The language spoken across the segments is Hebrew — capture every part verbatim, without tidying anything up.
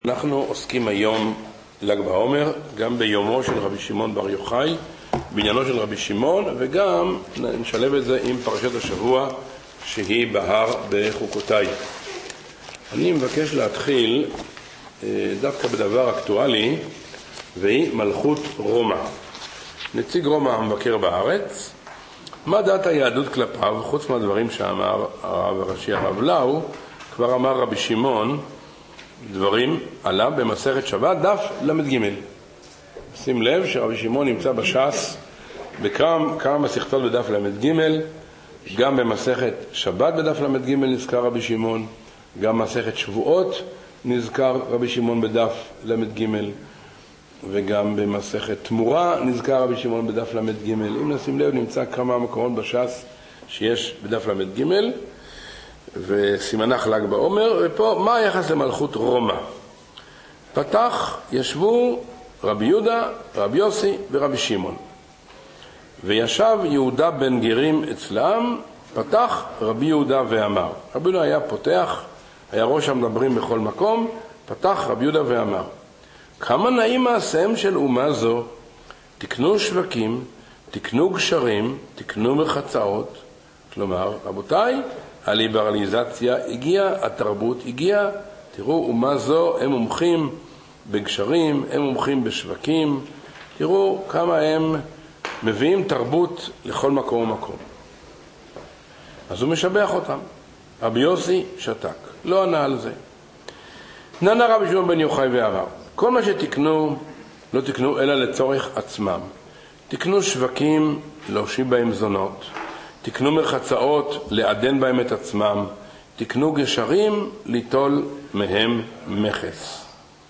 אנחנו עוסקים היום ל"ג בעומר, גם ביומו של רבי שמעון בר יוחאי, בעניינו של רבי שמעון, וגם נשלב את זה עם פרשת השבוע שהיא בהר בחוקותיי. אני מבקש להתחיל דווקא בדבר אקטואלי, והיא מלכות רומא. נציג רומא המבקר בארץ, מה דעת היהדות כלפיו, חוץ מהדברים שאמר הרב הראשי הרב לאו, כבר אמר רבי שמעון דברים עליו במסכת שבת דף למד ג'. שים לב שרבי שמעון נמצא בש"ס בכמה כמה מסכתות בדף למד ג', גם במסכת שבת בדף למד ג' נזכר רבי שמעון, גם מסכת שבועות נזכר רבי שמעון בדף למד ג', וגם במסכת תמורה נזכר רבי שמעון בדף למד ג'. אם נשים לב נמצא כמה מקומות בש"ס שיש בדף למד ג' וסימנך ל"ג בעומר. ופה מה היחס למלכות רומא? פתח, ישבו רבי יהודה, רבי יוסי ורבי שמעון, וישב יהודה בן גרים אצלם. פתח רבי יהודה ואמר, רבי יהודה היה פותח, היה ראש המדברים בכל מקום. פתח רבי יהודה ואמר, כמה נעים מעשיהם של אומה זו, תקנו שווקים, תקנו גשרים, תקנו מחצאות. כלומר, רבותיי, הליברליזציה הגיעה, התרבות הגיעה. תראו, אומה זו, הם מומחים בגשרים, הם מומחים בשווקים. תראו כמה הם מביאים תרבות לכל מקום ומקום. אז הוא משבח אותם. רבי יוסי שתק, לא ענה על זה. נענה רבי שמעון בן יוחאי ואמר, כל מה שתקנו, לא תקנו אלא לצורך עצמם. תקנו שווקים, להושיב בהם זונות. תקנו מרחצאות, לעדן בהם את עצמם. תקנו גשרים, ליטול מהם מכס.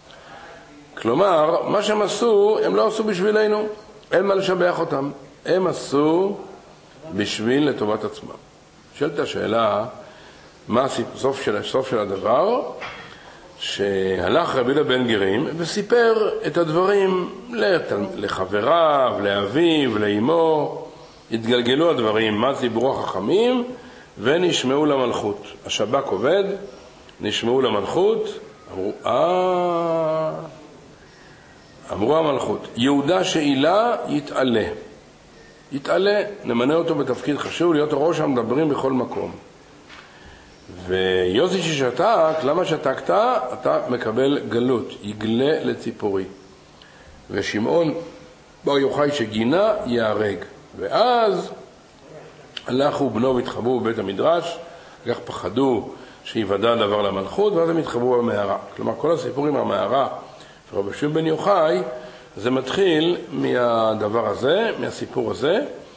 כלומר, מה שהם עשו, הם לא עשו בשבילנו. אין מה לשבח אותם. הם עשו בשביל לטובת עצמם. שאלת השאלה, מה הסוף של, הסוף של הדבר? שהלך רבי יהודה בן גרים וסיפר את הדברים לחבריו, לאביו, לאמו. התגלגלו הדברים, מה דיברו החכמים, ונשמעו למלכות. השב"כ עובד, נשמעו למלכות, אמרו, אה, אמרו המלכות, יהודה שאילה יתעלה. יתעלה, נמנה אותו בתפקיד חשוב, להיות הראש המדברים בכל מקום. ויוסי ששתק, למה שתקת? אתה מקבל גלות, יגלה לציפורי. ושמעון בר יוחאי שגינה יהרג. ואז הלכו בנו והתחברו בבית המדרש, כך פחדו שיוודע דבר למלכות, ואז הם התחברו במערה. כלומר, כל הסיפור עם המערה ורבי שמעון בן יוחאי, זה מתחיל מהדבר הזה, מהסיפור הזה,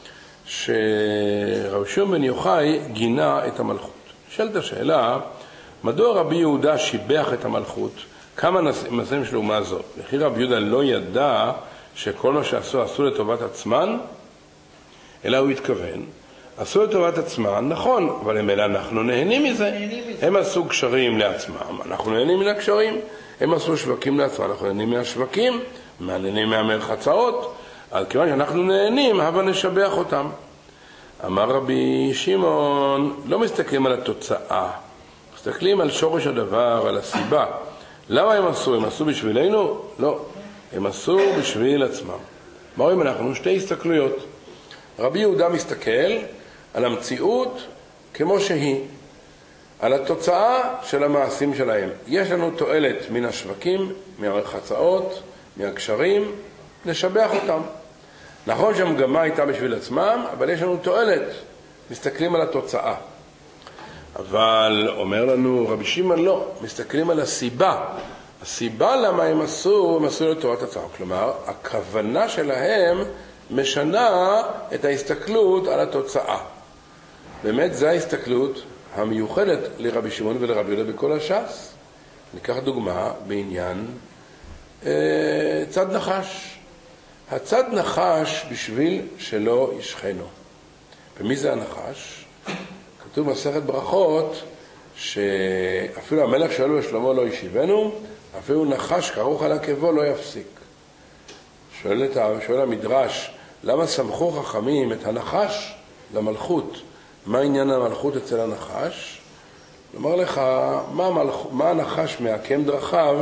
שרבי שמעון בן יוחאי גינה את המלכות. שאלת השאלה, מדוע רבי יהודה שיבח את המלכות? כמה נושאים של אומה זו? וכי רבי יהודה לא ידע שכל מה שעשו עשו לטובת עצמן? אלא הוא התכוון, עשו לטובת עצמן, נכון, אבל הם אלה אנחנו נהנים מזה. הם עשו גשרים לעצמם, אנחנו נהנים מן הגשרים. הם עשו שווקים לעצמם, אנחנו נהנים מהשווקים, נהנים מהמרחצאות. אז כיוון שאנחנו נהנים, הבה נשבח אותם. אמר רבי שמעון, לא מסתכלים על התוצאה, מסתכלים על שורש הדבר, על הסיבה. למה הם עשו? הם עשו בשבילנו? לא, הם עשו בשביל עצמם. מה רואים אנחנו? שתי הסתכלויות. רבי יהודה מסתכל על המציאות כמו שהיא, על התוצאה של המעשים שלהם. יש לנו תועלת מן השווקים, מהרחצאות, מהגשרים, נשבח אותם. נכון שהמגמה הייתה בשביל עצמם, אבל יש לנו תועלת, מסתכלים על התוצאה. אבל אומר לנו רבי שמעון לא, מסתכלים על הסיבה. הסיבה למה הם עשו, הם עשו לטובת עצמם. כלומר, הכוונה שלהם משנה את ההסתכלות על התוצאה. באמת זו ההסתכלות המיוחדת לרבי שמעון ולרבי יהודה בכל הש"ס. ניקח דוגמה בעניין אה, צד נחש. הצד נחש בשביל שלא ישכנו. ומי זה הנחש? כתוב במסכת ברכות שאפילו המלך שאלו לשלמה לא ישיבנו, אפילו נחש כרוך על עקבו לא יפסיק. שואל, שואל המדרש, למה סמכו חכמים את הנחש למלכות? מה עניין המלכות אצל הנחש? לומר לך, מה, מלכ... מה הנחש מעקם דרכיו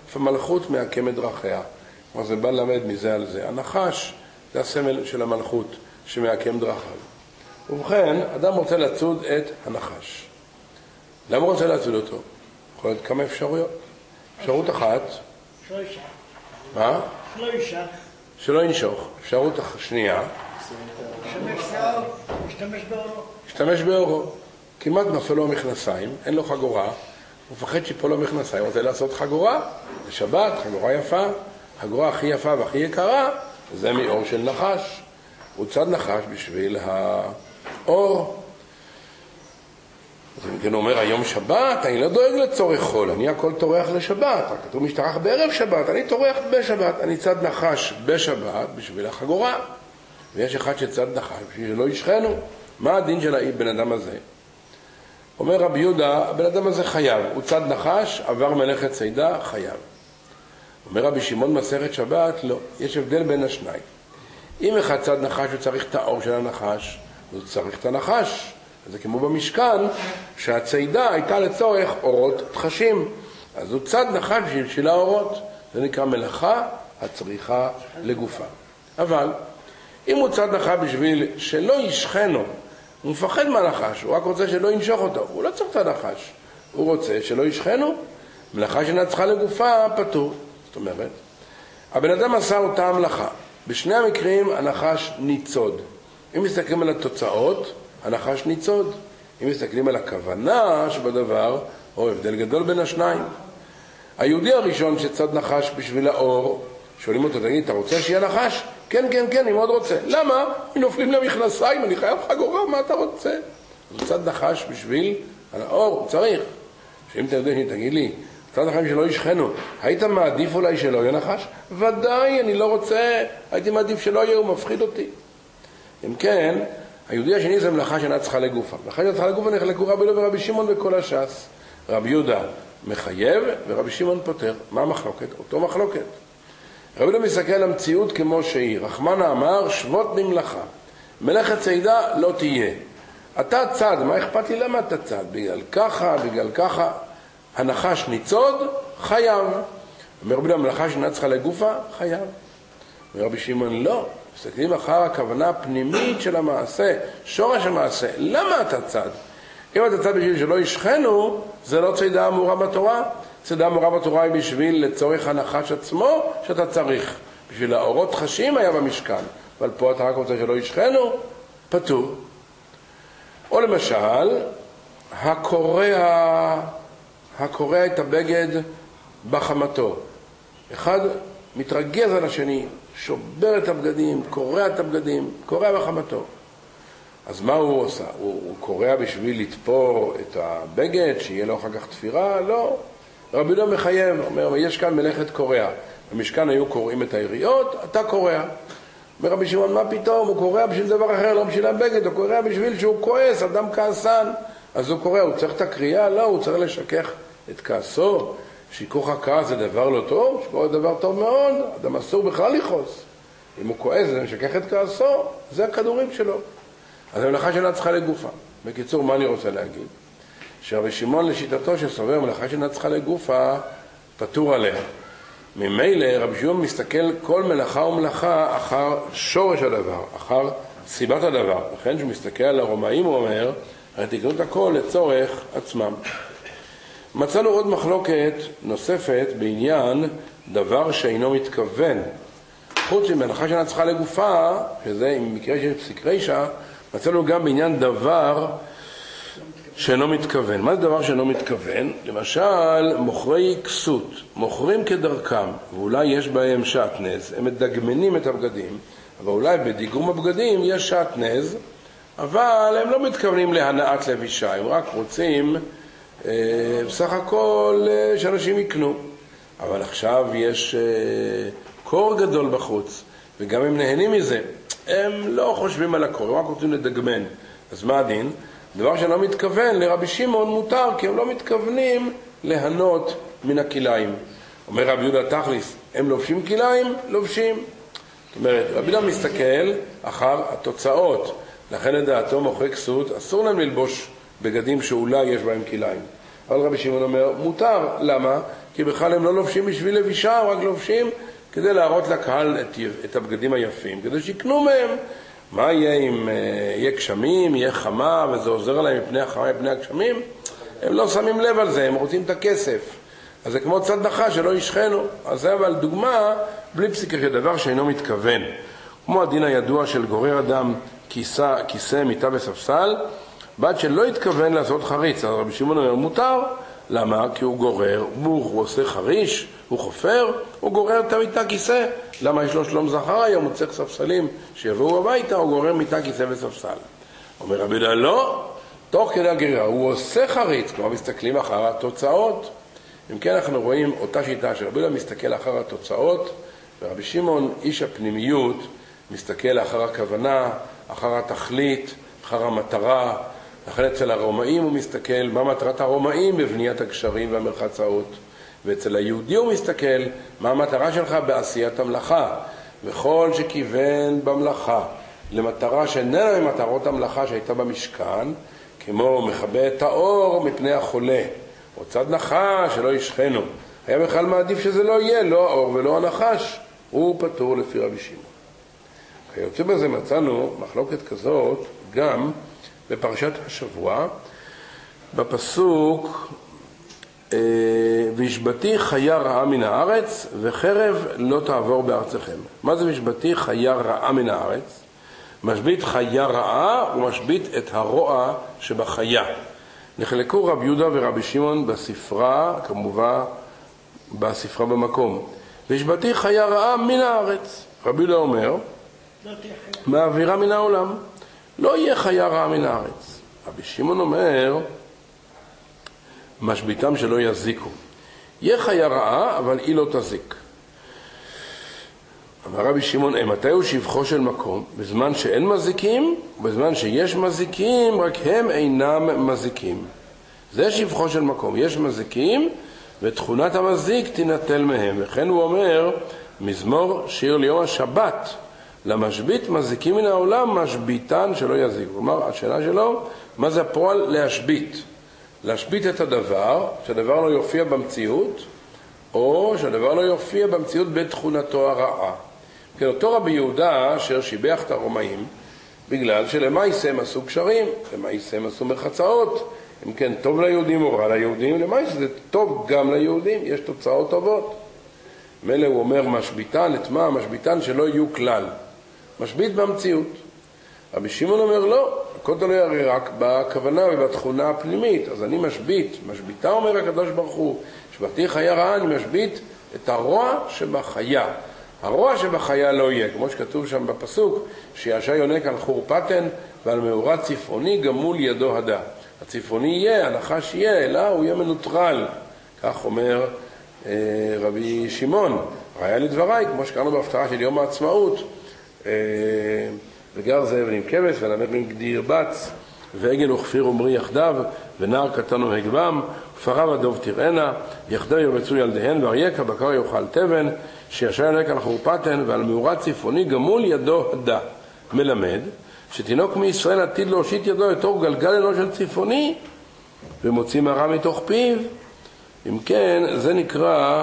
המלכות מעקם את דרכיה. כלומר, זה בא ללמד מזה על זה. הנחש זה הסמל של המלכות שמעקם דרכיו. ובכן, אדם רוצה לצוד את הנחש. למה הוא רוצה לצוד אותו? יכול להיות כמה אפשרויות. אפשרות אחת... שלא ישך. מה? שלא ישך. שלא ינשוך. אפשרות שנייה... משתמש באורו. משתמש באורו. כמעט נפל לו המכנסיים, אין לו חגורה, הוא מפחד שיפול לו המכנסיים, הוא רוצה לעשות חגורה, זה שבת, חגורה יפה, חגורה הכי יפה והכי יקרה, זה מאור של נחש. הוא צד נחש בשביל האור. אז כן הוא אומר, היום שבת, אני לא דואג לצורך חול, אני הכל טורח לשבת, רק כתוב משתרח בערב שבת, אני טורח בשבת, אני צד נחש בשבת בשביל החגורה. ויש אחד שצד נחש בשביל שלא ישכנו. מה הדין של הבן אדם הזה? אומר רבי יהודה, הבן אדם הזה חייב, הוא צד נחש, עבר מלאכת צידה, חייב. אומר רבי שמעון מסכת שבת, לא, יש הבדל בין השניים. אם אחד צד נחש הוא צריך את האור של הנחש, הוא צריך את הנחש. זה כמו במשכן, שהצידה הייתה לצורך אורות תחשים. אז הוא צד נחש בשביל האורות. זה נקרא מלאכה הצריכה לגופה. אבל אם הוא צד נחש בשביל שלא ישכנו, הוא מפחד מהנחש, הוא רק רוצה שלא ינשוך אותו, הוא לא צריך את הנחש, הוא רוצה שלא ישכנו, מלאכה שנצחה לגופה פטור. זאת אומרת, הבן אדם עשה אותה המלאכה, בשני המקרים הנחש ניצוד. אם מסתכלים על התוצאות, הנחש ניצוד. אם מסתכלים על הכוונה שבדבר, או הבדל גדול בין השניים. היהודי הראשון שצד נחש בשביל האור, שואלים אותו, תגיד, אתה רוצה שיהיה נחש? כן, כן, כן, אני מאוד רוצה. למה? הם נופלים למכנסיים, אני חייב חגורה, מה אתה רוצה? אז הוא צד נחש בשביל האור, הוא צריך. שאם אתה יודע, תגיד לי, צד נחש שלא ישכנו, היית מעדיף אולי שלא יהיה נחש? ודאי, אני לא רוצה, הייתי מעדיף שלא יהיה, הוא מפחיד אותי. אם כן, היהודי השני זה מלאכה שאינה צריכה לגופה. מלאכה שאינה צריכה לגופה נחלקו רבי יהודה ורבי שמעון וכל הש"ס. רבי יהודה מחייב ורבי שמעון פותר. מה המחלוקת? אותו מחלוקת. רבי יהודה מסתכל על המציאות כמו שהיא. רחמנה אמר, שבות במלאכה. מלאכת צידה לא תהיה. אתה צד, מה אכפת לי? למה אתה צד? בגלל ככה, בגלל ככה. הנחש ניצוד, חייב. אומר רבי יהודה, מלאכה שאינה צריכה לגופה, חייב. ורבי שמעון לא. מסתכלים אחר הכוונה הפנימית של המעשה, שורש המעשה. למה אתה צד? אם אתה צד בשביל שלא ישכנו, זה לא צידה אמורה בתורה. צידה אמורה בתורה היא בשביל לצורך הנחש עצמו שאתה צריך. בשביל האורות חשים היה במשכן. אבל פה אתה רק רוצה שלא ישכנו, פטור. או למשל, הקורע, הקורע את הבגד בחמתו. אחד מתרגז על השני, שובר את הבגדים, קורע את הבגדים, קורע בחמתו. אז מה הוא עושה? הוא, הוא קורע בשביל לתפור את הבגד, שיהיה לו אחר כך תפירה? לא. רבי יהודה מחייב, אומר, יש כאן מלאכת קורע. במשכן היו קוראים את היריות, אתה קורע. ורבי שמעון, מה פתאום? הוא קורע בשביל דבר אחר, לא בשביל הבגד, הוא קורע בשביל שהוא כועס, אדם כעסן. אז הוא קורע, הוא צריך את הקריאה? לא, הוא צריך לשכך את כעסו. שיקוך הכעס זה דבר לא טוב, שיקוך זה דבר טוב מאוד, אדם אסור בכלל לכעוס. אם הוא כועס, זה משכך את כעסו, זה הכדורים שלו. אז המלאכה שאינה צריכה לגופה. בקיצור, מה אני רוצה להגיד? שרבי שמעון לשיטתו שסובר מלאכה שאינה צריכה לגופה, פטור עליה. ממילא רבי שמעון מסתכל כל מלאכה ומלאכה אחר שורש הדבר, אחר סיבת הדבר. לכן שהוא מסתכל על הרומאים הוא אומר, הרי תקנו את הכל לצורך עצמם. מצאנו עוד מחלוקת נוספת בעניין דבר שאינו מתכוון. חוץ ממלאכה שאינה צריכה לגופה, שזה עם מקרה של פסיק רישא, מצאנו גם בעניין דבר שאינו מתכוון. מה זה דבר שאינו מתכוון? למשל, מוכרי כסות, מוכרים כדרכם, ואולי יש בהם שעטנז, הם מדגמנים את הבגדים, אבל אולי בדיגום הבגדים יש שעטנז, אבל הם לא מתכוונים להנאת לבישה, הם רק רוצים אה, בסך הכל אה, שאנשים יקנו. אבל עכשיו יש אה, קור גדול בחוץ, וגם הם נהנים מזה. הם לא חושבים על הקור, הם רק רוצים לדגמן. אז מה הדין? דבר שלא מתכוון לרבי שמעון מותר, כי הם לא מתכוונים להנות מן הכיליים. אומר רבי יהודה תכליס, הם לובשים כיליים? לובשים. זאת אומרת, רבי יהודה מסתכל אחר התוצאות. לכן לדעתו מוכרי כסות, אסור להם ללבוש בגדים שאולי יש בהם כיליים. אבל רבי שמעון אומר, מותר. למה? כי בכלל הם לא לובשים בשביל לבישה, רק לובשים כדי להראות לקהל את, את הבגדים היפים, כדי שיקנו מהם. מה יהיה אם יהיה גשמים, יהיה חמה, וזה עוזר להם מפני החמה, מפני הגשמים? הם לא שמים לב על זה, הם רוצים את הכסף. אז זה כמו צדקה שלא ישכנו. אז זה אבל דוגמה בלי פסיקה כדבר שאינו מתכוון. כמו הדין הידוע של גורר אדם כיסא, כיסא מיטה וספסל, בעד שלא התכוון לעשות חריץ. אז רבי שמעון אומר, מותר. למה? כי הוא גורר, הוא, הוא עושה חריש, הוא חופר, הוא גורר את המיטה כיסא. למה יש לו שלום זכר היום? הוא צריך ספסלים שיבואו הביתה, הוא גורר מיטה כיסא וספסל. אומר רבי יהודה, לא, תוך כדי הגרירה, הוא עושה חריץ, כלומר מסתכלים אחר התוצאות. אם כן אנחנו רואים אותה שיטה שרבי יהודה מסתכל אחר התוצאות, ורבי שמעון, איש הפנימיות, מסתכל אחר הכוונה, אחר התכלית, אחר המטרה. לכן אצל הרומאים הוא מסתכל מה מטרת הרומאים בבניית הגשרים והמרחצאות, ואצל היהודי הוא מסתכל מה המטרה שלך בעשיית המלאכה. וכל שכיוון במלאכה למטרה שאיננה ממטרות המלאכה שהייתה במשכן, כמו מכבה את האור מפני החולה, או צד נחש שלא ישכנו, היה בכלל מעדיף שזה לא יהיה, לא האור ולא הנחש, הוא פטור לפי רבי שמעון. כיוצא בזה מצאנו מחלוקת כזאת גם בפרשת השבוע, בפסוק וישבתי חיה רעה מן הארץ וחרב לא תעבור בארצכם. מה זה וישבתי חיה רעה מן הארץ? משבית חיה רעה ומשבית את הרוע שבחיה. נחלקו רבי יהודה ורבי שמעון בספרה, כמובן בספרה במקום. וישבתי חיה רעה מן הארץ. רבי יהודה אומר, מעבירה מן העולם. לא יהיה חיה רעה מן הארץ. רבי שמעון אומר, משביתם שלא יזיקו. יהיה חיה רעה, אבל היא לא תזיק. אמר רבי שמעון, מתי הוא שבחו של מקום? בזמן שאין מזיקים, בזמן שיש מזיקים, רק הם אינם מזיקים. זה שבחו של מקום. יש מזיקים, ותכונת המזיק תינטל מהם. וכן הוא אומר, מזמור שיר ליום השבת, למשבית מזיקים מן העולם, משביתן שלא יזיקו. כלומר, השאלה שלו, מה זה הפועל להשבית? להשבית את הדבר, שהדבר לא יופיע במציאות, או שהדבר לא יופיע במציאות בתכונתו הרעה. כן, אותו רבי יהודה אשר שיבח את הרומאים, בגלל שלמעשה הם עשו קשרים, למעשה הם עשו מחצאות, אם כן טוב ליהודים או רע ליהודים, למעשה זה טוב גם ליהודים, יש תוצאות טובות. מילא הוא אומר משביתן, את מה? משביתן שלא יהיו כלל. משבית במציאות. רבי שמעון אומר לא, הכל תלוי הרי רק בכוונה ובתכונה הפנימית. אז אני משבית, משביתה אומר הקדוש ברוך הוא, שבתי חיה רעה, אני משבית את הרוע שבחיה. הרוע שבחיה לא יהיה, כמו שכתוב שם בפסוק, שישע יונק על חורפתן ועל מאורה צפעוני גמול ידו הדה. הצפעוני יהיה, הנחש יהיה, אלא הוא יהיה מנוטרל. כך אומר אה, רבי שמעון. ראיה לדבריי, כמו שקראנו בהפטרה של יום העצמאות, אה, וגר זאב עם כבש ולמד בין גדיר בץ ועגל וכפיר ומרי יחדיו ונער קטן ונוהג בם ופרה ודוב תראנה יחדיו ירבצו ילדיהן ואריה בקר יאכל תבן שישע יונק על חורפתן ועל מאורה צפעוני גמול ידו הדה. מלמד שתינוק מישראל עתיד להושיט ידו לתור גלגל אנוש של צפעוני ומוציא מרה מתוך פיו. אם כן, זה נקרא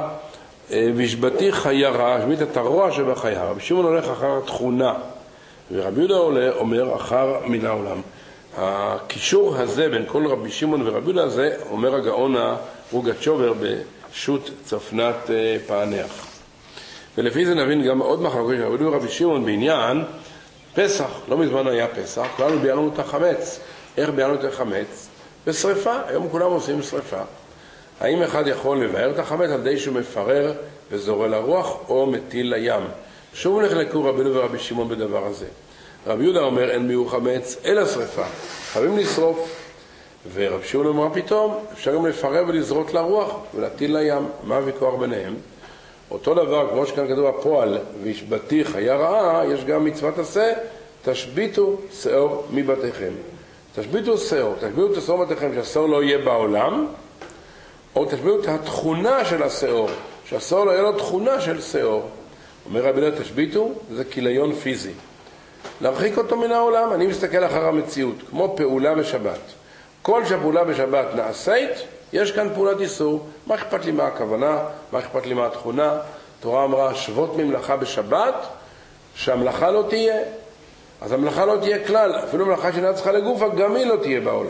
וישבתי חיה רעה, השבית את הרוע שבחיה. רבי שמעון הולך אחר התכונה ורבי יהודה אומר אחר מן העולם. הקישור הזה בין כל רבי שמעון ורבי יהודה הזה אומר הגאון רוגצ'ובר בשו"ת צפנת פענח. ולפי זה נבין גם עוד מחלוקות של רבי יהודה ורבי שמעון בעניין פסח. לא מזמן היה פסח, כולנו ביארנו את החמץ. איך ביארנו את החמץ? בשריפה. היום כולם עושים שריפה. האם אחד יכול לבאר את החמץ על די שהוא מפרר וזורע לרוח או מטיל לים? שוב נחלקו רבי יהודה ורבי שמעון בדבר הזה. רבי יהודה אומר אין מיהו חמץ אלא שריפה, חייבים לשרוף. ורבי שמעון אומר פתאום אפשר גם לפרר ולזרות לרוח ולהטיל לים. מה הוויכוח ביניהם? אותו דבר כמו שכאן כתוב הפועל וישבתי חיה רעה, יש גם מצוות עשה תשביתו שאור מבתיכם. תשביתו שאור, תשביתו את השאור מבתיכם, שהשאור לא יהיה בעולם, או תשביתו את התכונה של השאור, שהשאור לא יהיה לו תכונה של שאור. אומר רבי יהודה תשביתו, זה כיליון פיזי, להרחיק אותו מן העולם. אני מסתכל אחר המציאות כמו פעולה בשבת. כל שהפעולה בשבת נעשית יש כאן פעולת איסור. מה אכפת לי מה הכוונה? מה אכפת לי מה התכונה? התורה אמרה, שבות ממלאכה בשבת, שהמלאכה לא תהיה. אז המלאכה לא תהיה כלל, אפילו מלאכה שאינה צריכה לגופה, גם היא לא תהיה בעולם.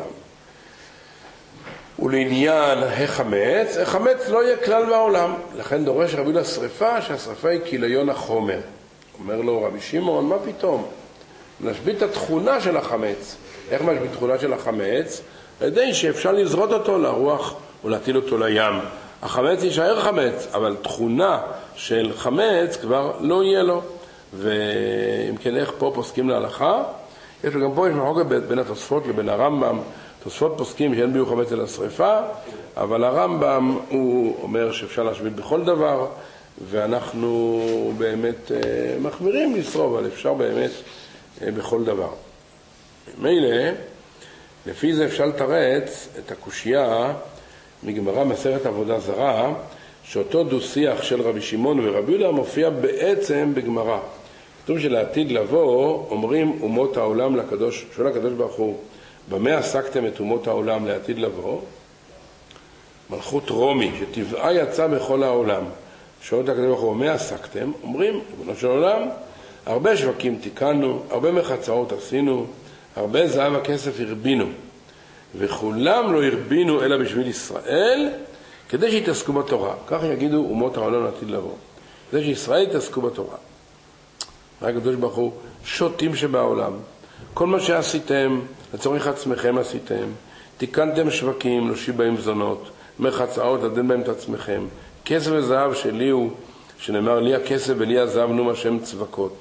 ולעניין החמץ, החמץ לא יהיה כלל בעולם. לכן דורש רבי יהודה שריפה, שהשריפה היא כיליון החומר. אומר לו רבי שמעון, מה פתאום? נשבית את התכונה של החמץ. איך משבית תכונה של החמץ? על ידי שאפשר לזרות אותו לרוח ולהטיל אותו לים. החמץ יישאר חמץ, אבל תכונה של חמץ כבר לא יהיה לו. ואם כן, איך פה פוסקים להלכה? יש גם פה, יש מחלוקת בין התוספות לבין הרמב"ם. תוספות פוסקים שאין ביהו חמץ אל השריפה, אבל הרמב"ם הוא אומר שאפשר להשבית בכל דבר, ואנחנו באמת מחמירים לשרוף, אבל אפשר באמת בכל דבר. מילא, לפי זה אפשר לתרץ את הקושייה מגמרא מסכת עבודה זרה, שאותו דו-שיח של רבי שמעון ורבי יהודה מופיע בעצם בגמרא. כתוב שלעתיד לבוא אומרים אומות העולם לקדוש, שואל הקדוש ברוך הוא, במה עסקתם את אומות העולם לעתיד לבוא? מלכות רומי, שטבעה יצא בכל העולם. שואל הקדוש ברוך הוא, במה עסקתם? אומרים, ריבונו של עולם, הרבה שווקים תיקנו, הרבה מחצאות עשינו, הרבה זהב הכסף הרבינו, וכולם לא הרבינו אלא בשביל ישראל, כדי שיתעסקו בתורה. ככה יגידו אומות העולם לעתיד לבוא. כדי שישראל יתעסקו בתורה. הקדוש ברוך הוא, שוטים שבעולם. כל מה שעשיתם, לצורך עצמכם עשיתם. תיקנתם שווקים, נושים בהם זונות, מחצאות, עדן בהם את עצמכם. כסף וזהב שלי הוא, שנאמר לי הכסף ולי הזהב נום השם צבקות.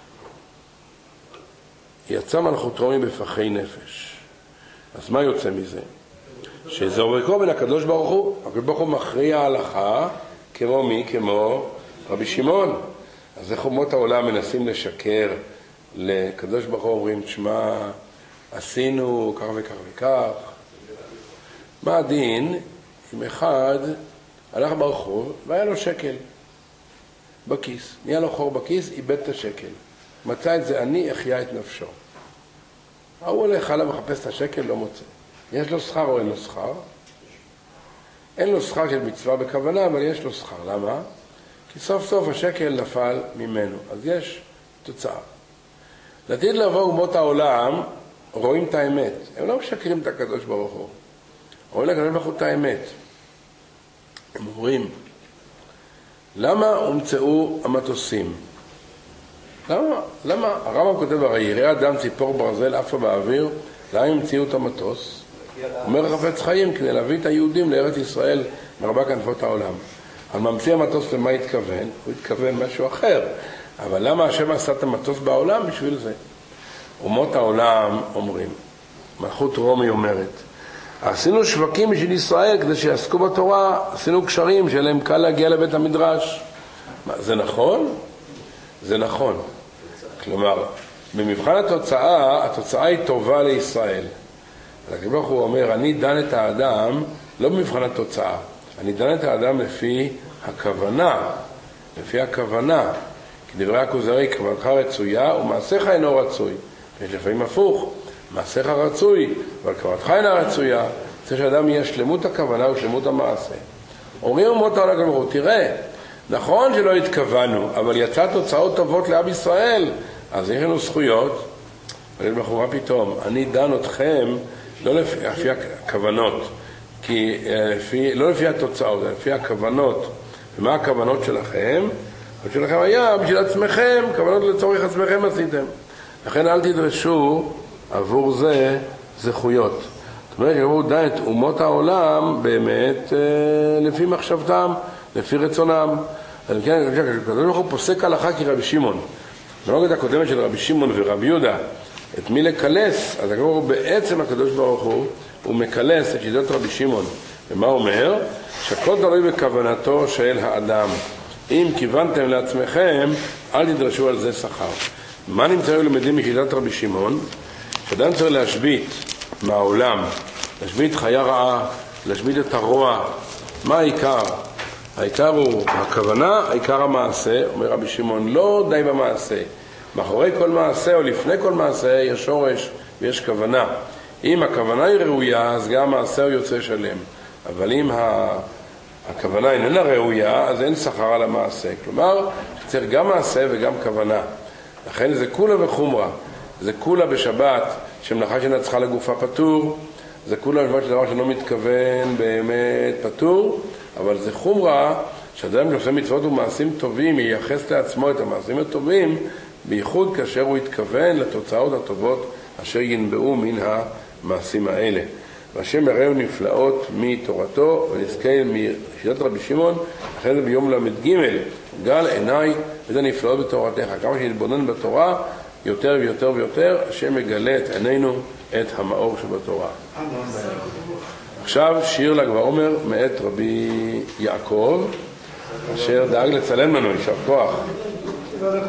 יצא מלכות רומי בפחי נפש. אז מה יוצא מזה? שזה עובר בין הקדוש ברוך הוא. הקדוש ברוך הוא מכריע ההלכה, כמו מי? כמו רבי שמעון. אז איך אומות העולם מנסים לשקר לקדוש ברוך הוא, אומרים, תשמע, עשינו כך וכך וכך. מה הדין אם אחד הלך ברחוב והיה לו שקל בכיס, נהיה לו חור בכיס, איבד את השקל, מצא את זה, אני אחיה את נפשו. הוא הולך הלאה מחפש את השקל, לא מוצא. יש לו שכר או אין לו שכר? אין לו שכר של מצווה בכוונה, אבל יש לו שכר. למה? כי סוף סוף השקל נפל ממנו, אז יש תוצאה. לעתיד לבוא אומות העולם רואים את האמת, הם לא משקרים את הקדוש ברוך הוא, רואים לקדוש ברוך הוא את האמת. הם אומרים, למה הומצאו המטוסים? למה? למה? הרמב"ם כותב, הרי יראה אדם ציפור ברזל עפה באוויר, למה המציאו את המטוס? אומר חפץ חיים, כדי להביא את היהודים לארץ ישראל מרבה כנפות העולם. על ממציא המטוס למה התכוון? הוא התכוון משהו אחר. אבל למה השם עשה את המטוס בעולם? בשביל זה. אומות העולם אומרים, מלכות רומי אומרת, עשינו שווקים בשביל ישראל כדי שיעסקו בתורה, עשינו קשרים שלהם קל להגיע לבית המדרש. מה, זה נכון? זה נכון. כלומר, במבחן התוצאה, התוצאה היא טובה לישראל. הקדוש ברוך הוא אומר, אני דן את האדם לא במבחן התוצאה, אני דן את האדם לפי הכוונה, לפי הכוונה. כי דברי הכוזרי, כוונתך רצויה ומעשיך אינו רצוי. יש לפעמים הפוך, מעשיך רצוי, אבל כוונתך אינה רצויה. צריך שאדם יהיה שלמות הכוונה ושלמות המעשה. אומרים אומות העולם לקדוש ברוך הוא, תראה, נכון שלא התכוונו, אבל יצא תוצאות טובות לעם ישראל, אז יש לנו זכויות. אבל יש בחורה פתאום, אני דן אתכם לא לפי, לפי הכוונות, כי לפי, לא לפי התוצאות, אלא לפי הכוונות. ומה הכוונות שלכם? שלכם היה בשביל עצמכם, כוונות לצורך עצמכם עשיתם. לכן אל תדרשו עבור זה זכויות. זאת אומרת, הוא דן את אומות העולם באמת לפי מחשבתם, לפי רצונם. אז כן, הקדוש ברוך הוא פוסק הלכה כרבי שמעון. בנוגעת הקודמת של רבי שמעון ורבי יהודה, את מי לקלס, אז הקדוש ברוך הוא בעצם הקדוש ברוך הוא, הוא מקלס את שיטות רבי שמעון. ומה אומר? שהכל תלוי בכוונתו של האדם. אם כיוונתם לעצמכם, אל תדרשו על זה שכר. מה נמצאו למדים משיטת רבי שמעון? שאדם צריך להשבית מהעולם, להשבית חיה רעה, להשבית את הרוע. מה העיקר? העיקר הוא הכוונה, העיקר המעשה. אומר רבי שמעון, לא די במעשה. מאחורי כל מעשה או לפני כל מעשה יש שורש ויש כוונה. אם הכוונה היא ראויה, אז גם המעשה הוא יוצא שלם. אבל אם הכוונה איננה ראויה, אז אין שכר על המעשה. כלומר, צריך גם מעשה וגם כוונה. לכן זה כולה וחומרה. זה כולה בשבת, שמלאכה שנצחה לגופה פטור, זה כולה בשבת שדבר שלא מתכוון באמת פטור, אבל זה חומרה, שאדם שעושה מצוות ומעשים טובים, ייחס לעצמו את המעשים הטובים, בייחוד כאשר הוא יתכוון לתוצאות הטובות אשר ינבעו מן המעשים האלה. והשם יראו נפלאות מתורתו, ונזכה משיטת רבי שמעון, אחרי זה ביום למד ג' גל עיניי וזה נפלאות בתורתך. כמה שנתבונן בתורה, יותר ויותר ויותר, השם מגלה את עינינו את המאור שבתורה. עכשיו שיר ל"ג בעומר מאת רבי יעקב, אשר דאג לצלם לנו, יישר כוח.